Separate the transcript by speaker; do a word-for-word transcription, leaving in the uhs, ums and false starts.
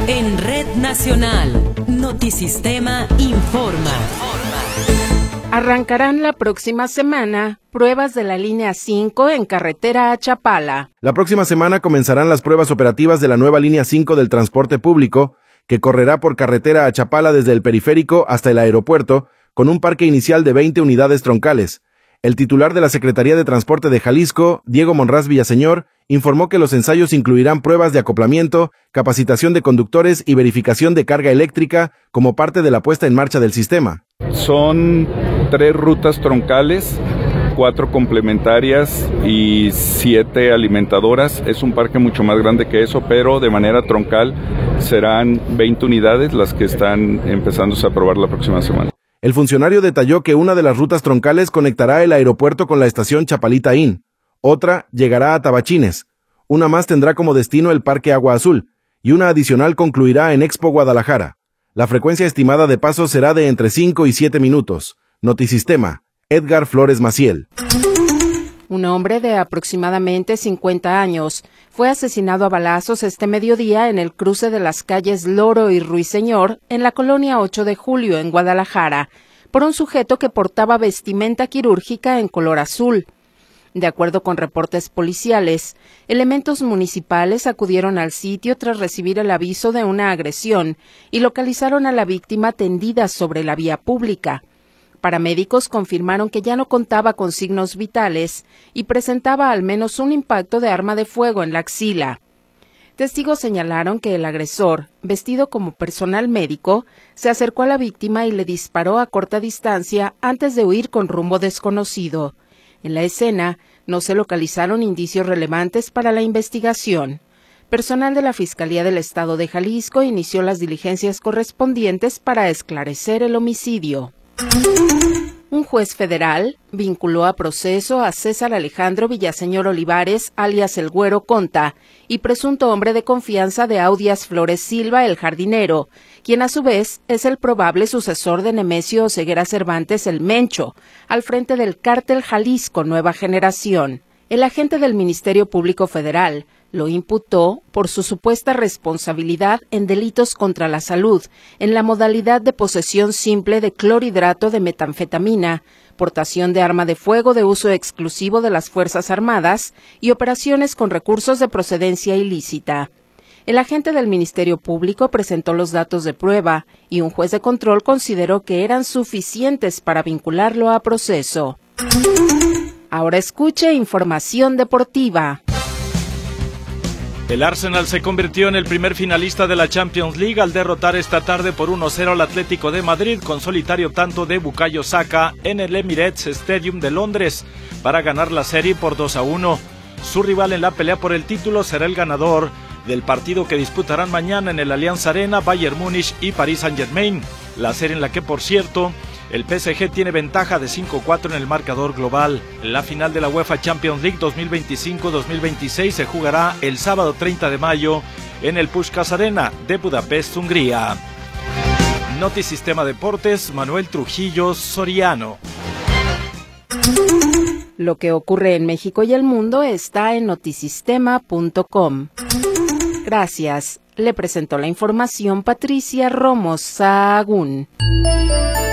Speaker 1: En Red Nacional, Notisistema informa.
Speaker 2: Arrancarán la próxima semana pruebas de la línea cinco en carretera a Chapala.
Speaker 3: La próxima semana comenzarán las pruebas operativas de la nueva línea cinco del transporte público, que correrá por carretera a Chapala desde el periférico hasta el aeropuerto, con un parque inicial de veinte unidades troncales. El titular de la Secretaría de Transporte de Jalisco, Diego Monraz Villaseñor, informó que los ensayos incluirán pruebas de acoplamiento, capacitación de conductores y verificación de carga eléctrica como parte de la puesta en marcha del sistema.
Speaker 4: Son tres rutas troncales, cuatro complementarias y siete alimentadoras. Es un parque mucho más grande que eso, pero de manera troncal serán veinte unidades las que están empezándose a probar la próxima semana.
Speaker 3: El funcionario detalló que una de las rutas troncales conectará el aeropuerto con la estación Chapalita Inn, otra llegará a Tabachines, una más tendrá como destino el Parque Agua Azul y una adicional concluirá en Expo Guadalajara. La frecuencia estimada de paso será de entre cinco y siete minutos. Notisistema, Edgar Flores Maciel.
Speaker 2: Un hombre de aproximadamente cincuenta años fue asesinado a balazos este mediodía en el cruce de las calles Loro y Ruiseñor, en la colonia ocho de julio, en Guadalajara, por un sujeto que portaba vestimenta quirúrgica en color azul. De acuerdo con reportes policiales, elementos municipales acudieron al sitio tras recibir el aviso de una agresión y localizaron a la víctima tendida sobre la vía pública. Paramédicos confirmaron que ya no contaba con signos vitales y presentaba al menos un impacto de arma de fuego en la axila. Testigos señalaron que el agresor, vestido como personal médico, se acercó a la víctima y le disparó a corta distancia antes de huir con rumbo desconocido. En la escena no se localizaron indicios relevantes para la investigación. Personal de la Fiscalía del Estado de Jalisco inició las diligencias correspondientes para esclarecer el homicidio. Un juez federal vinculó a proceso a César Alejandro Villaseñor Olivares, alias El Güero Conta, y presunto hombre de confianza de Audias Flores Silva, el jardinero, quien a su vez es el probable sucesor de Nemesio Oseguera Cervantes, el Mencho, al frente del Cártel Jalisco Nueva Generación. El agente del Ministerio Público Federal lo imputó por su supuesta responsabilidad en delitos contra la salud, en la modalidad de posesión simple de clorhidrato de metanfetamina, portación de arma de fuego de uso exclusivo de las Fuerzas Armadas y operaciones con recursos de procedencia ilícita. El agente del Ministerio Público presentó los datos de prueba y un juez de control consideró que eran suficientes para vincularlo a proceso. Ahora escuche información deportiva.
Speaker 5: El Arsenal se convirtió en el primer finalista de la Champions League al derrotar esta tarde por uno cero al Atlético de Madrid con solitario tanto de Bukayo Saka en el Emirates Stadium de Londres para ganar la serie por dos a uno. Su rival en la pelea por el título será el ganador del partido que disputarán mañana en el Allianz Arena, Bayern Múnich y Paris Saint-Germain. La serie en la que, por cierto, el P S G tiene ventaja de cinco a cuatro en el marcador global. La final de la UEFA Champions League dos mil veinticinco dos mil veintiséis se jugará el sábado treinta de mayo en el Puskás Arena de Budapest, Hungría. Notisistema Deportes, Manuel Trujillo Soriano.
Speaker 2: Lo que ocurre en México y el mundo está en notisistema punto com. Gracias. Le presentó la información Patricia Romo Sahagún.